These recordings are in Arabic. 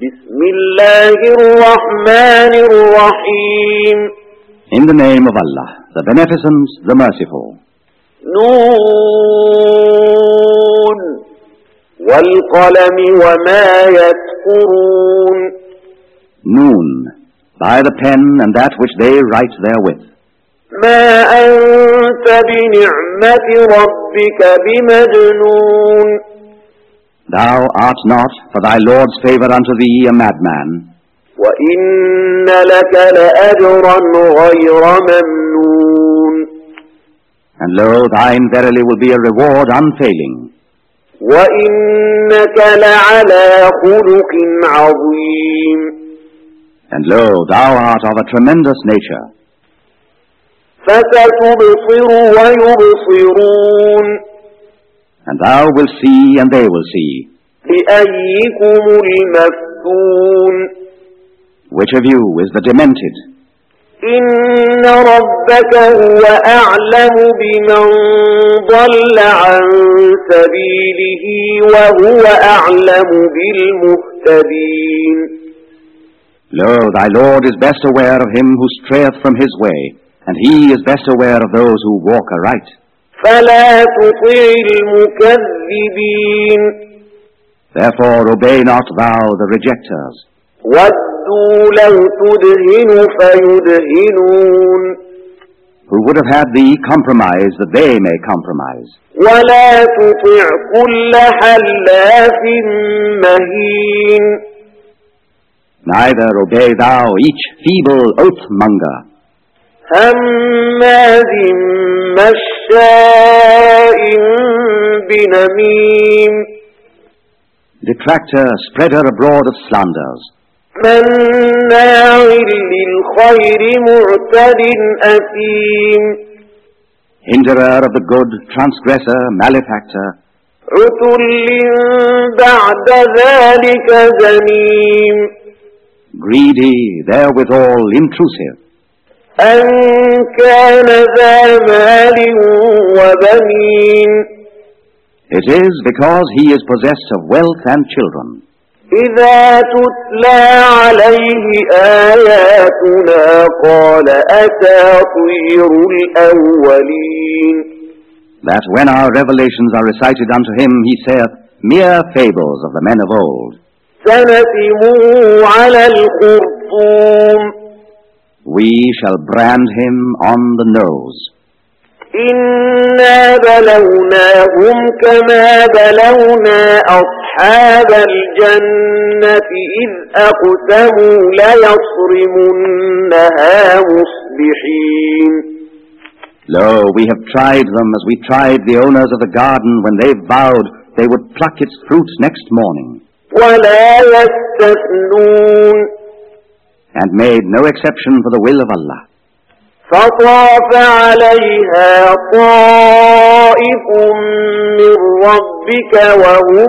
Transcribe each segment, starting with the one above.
بسم الله الرحمن الرحيم. In the name of Allah, the Beneficent, the Merciful. نون والقلم وما يسطرون. Noon, by the pen and that which they write therewith. ما أنت بنعمة ربك بمجنون. Thou art not, for thy Lord's favor unto thee, a madman. وإن لك لأجرا غير ممنون. And lo, thine verily will be a reward unfailing. وإنك لعلى خلق عظيم. And lo, thou art of a tremendous nature. فستبصر ويبصرون. And thou wilt see, and they will see. بأيكم المفتون. Which of you is the demented? إن ربك هو أعلم بمن ضل عن سبيله وهو أعلم بالمهتدين. Lo, thy Lord is best aware of him who strayeth from his way, and he is best aware of those who walk aright. فلا تطع المكذبين. Therefore obey not thou the rejectors. ودوا لو تدهن فيدهنون. Who would have had thee compromise that they may compromise. ولا تطع كل حلاف مهين. Neither obey thou each feeble oath-monger, هماز مشاء بنميم. detractor, spreader abroad of slanders, مناع للخير معتد أثيم. hinderer of the good, transgressor, malefactor, عتل بعد ذلك زنيم. greedy, therewithal intrusive, أن كان ذا مال وبنين. It is because he is possessed of wealth and children. إذا تتلى عليه آياتنا قال أساطير الأولين. That when our revelations are recited unto him, he saith, mere fables of the men of old. سنسمه على الخرطوم. We shall brand him on the nose. إنا بلوناهم كما بلونا أصحاب الجنة إذ أقسموا ليصرمنها مصبحين. Lo, we have tried them as we tried the owners of the garden when they vowed they would pluck its fruits next morning. ولا يستثنون. And made no exception for the will of Allah. فطاف عليها طائف من ربك وهم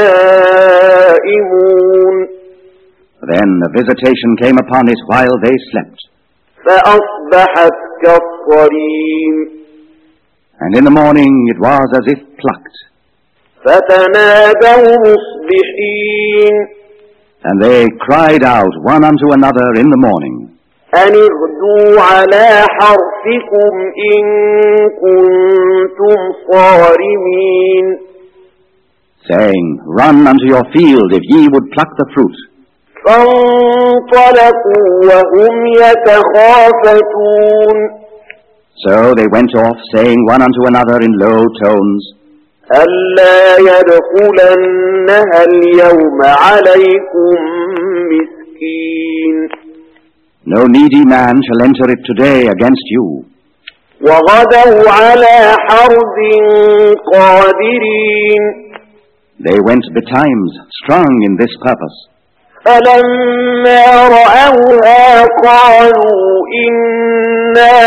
نائمون. Then a visitation came upon it while they slept. فأصبحت كالصريم. And in the morning it was as if plucked. فتنادوا مصبحين. And they cried out one unto another in the morning, أن اغدوا على حرثكم إن كنتم صارمين. saying, Run unto your field if ye would pluck the fruit. فانطلقوا وهم يتخافتون. So they went off, saying one unto another in low tones, ألا يدخلنها اليوم عليكم مسكين. No needy man shall enter it today against you. وغدوا على حرد قادرين. They went betimes, strong in this purpose. فلما رأوها قالوا إنا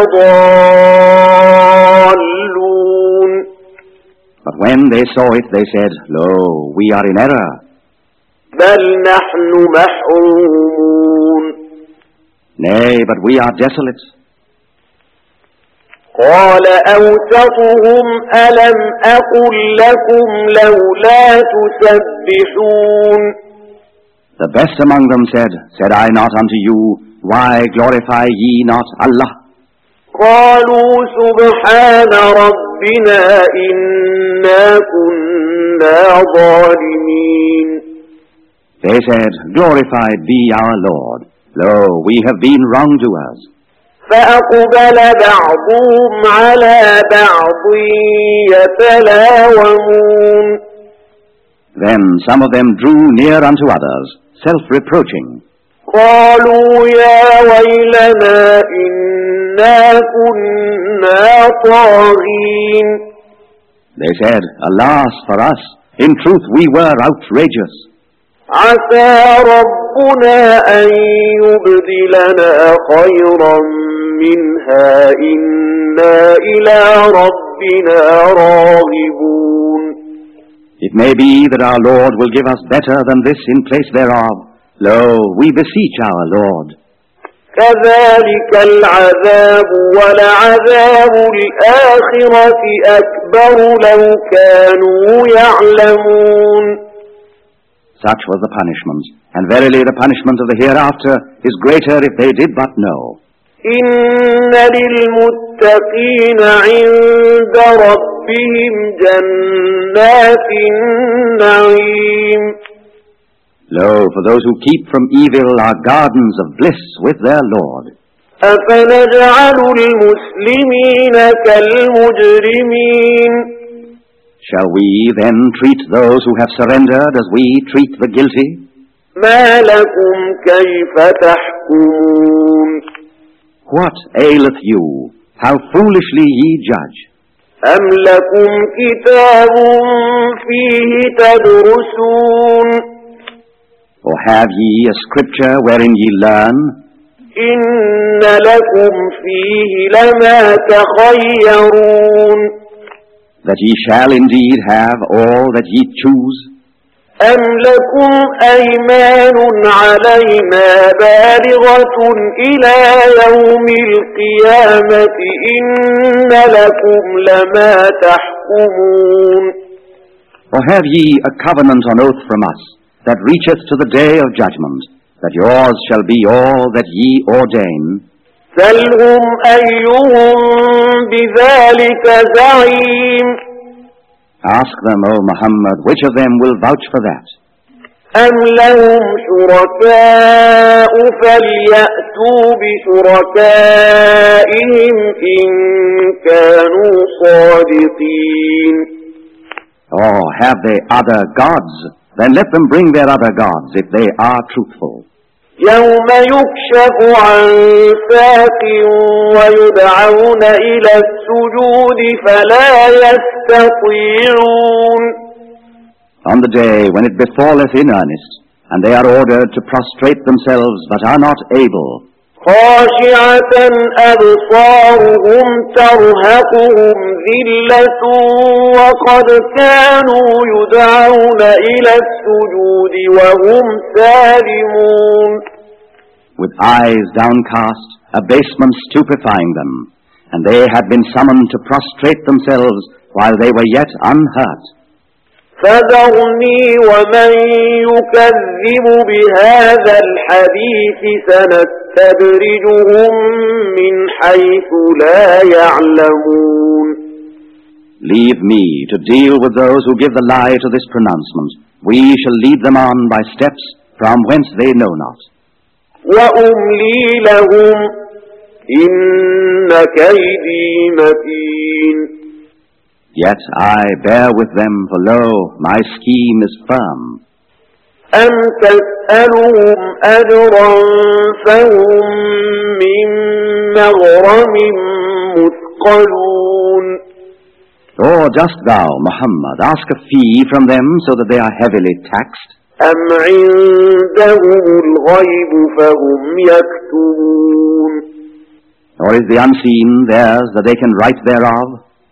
لضالون. But when they saw it, they said, Lo, we are in error. بل نحن محرومون. Nay, but we are desolate. قال أوسطهم ألم أقل لكم لولا تسبحون. The best among them said I not unto you, why glorify ye not Allah? قالوا سبحان ربنا إنا كنا ظالمين. They said, glorified be our Lord. Lo, we have been wrongdoers. فأقبل بعضهم على بعض يتلاومون. Then some of them drew near unto others, self-reproaching. قالوا يا ويلنا إنا كنا طاغين. They said, alas for us, in truth we were outrageous. عسى ربنا أن يبدلنا خيرا منها إنا إلى ربنا راغبون. It may be that our Lord will give us better than this in place thereof. Lo, we beseech our Lord. كذلك العذاب ولعذاب الآخرة أكبر لو كانوا يعلمون. Such was the punishment, and verily the punishment of the hereafter is greater if they did but know. إن للمتقين عند ربهم جنات النعيم. Lo, for those who keep from evil are gardens of bliss with their Lord. أفنجعل المسلمين كالمجرمين. Shall we then treat those who have surrendered as we treat the guilty? ما لكم كيف تحكمون. What aileth you? How foolishly ye judge. أم لكم كتاب فيه تدرسون. Or have ye a scripture wherein ye learn? إن لكم فيه لما تخيرون. That ye shall indeed have all that ye choose? أم لكم أيمان علينا بالغة إلى يوم القيامة إن لكم لما تحكمون. Or have ye a covenant on oath from us, that reacheth to the day of judgment, that yours shall be all that ye ordain? سلهم أيهم بذلك زعيم. Ask them, O Muhammad, which of them will vouch for that? أم لهم شركاء فليأتوا بشركائهم إن كانوا صادقين. Or have they other gods? Then let them bring their other gods if they are truthful. يوم يكشف عن ساق ويدعون إلى السجود فلا يستطيعون. On the day when it befalleth in earnest, and they are ordered to prostrate themselves but are not able. خاشعة أبصارهم ترهقهم ذلة وقد كانوا يدعون إلى السجود وهم سالمون. With eyes downcast, abasement stupefying them, and they had been summoned to prostrate themselves while they were yet unhurt. فذرني ومن يكذب بهذا الحديث سنستدرجهم من حيث لا يعلمون. Leave me to deal with those who give the lie to this pronouncement. We shall lead them on by steps from whence they know not. وأملي لهم إن كيدي متين. Yet I bear with them, for lo, my scheme is firm. أم تسألهم أجرا فهم من مغرم مثقلون. Or dost thou, Muhammad, ask a fee from them so that they are heavily taxed? أم عندهم الغيب فهم يكتبون. Or is the unseen theirs that they can write thereof?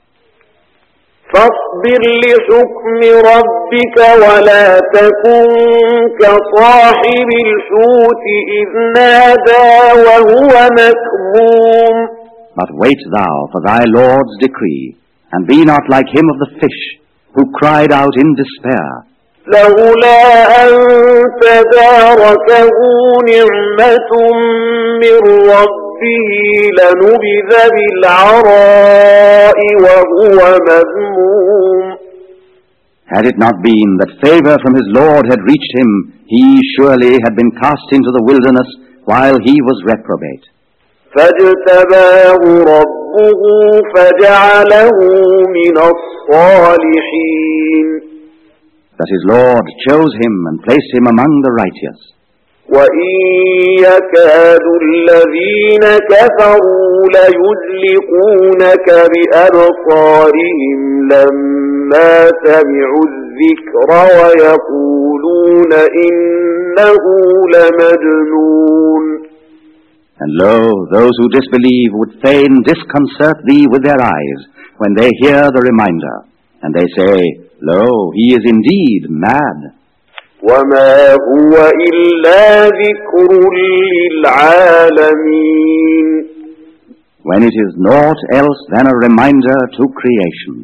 فاصبر لحكم ربك ولا تكن كصاحب الحوت إذ نادى وهو مكظوم. But wait thou for thy Lord's decree, and be not like him of the fish, who cried out in despair, لولا أن تداركه نعمة من ربه لنبذ بالعراء وهو مذموم. Had it not been that favor from his Lord had reached him, he surely had been cast into the wilderness while he was reprobate. فاجتباه ربه فجعله من الصالحين. That his Lord chose him and placed him among the righteous. وَإِنْ يَكَادُ الَّذِينَ كَفَرُوا لَيُزْلِقُونَكَ بِأَبْصَارِهِمْ لَمَّا سَمِعُوا الذِّكْرَ وَيَقُولُونَ إِنَّهُ لَمَجْنُونٌ. And lo, those who disbelieve would fain disconcert thee with their eyes when they hear the reminder, and they say, Lo, he is indeed mad. وَمَا هُوَ إِلَّا ذِكْرٌ لِلْعَالَمِينَ. When it is naught else than a reminder to creation.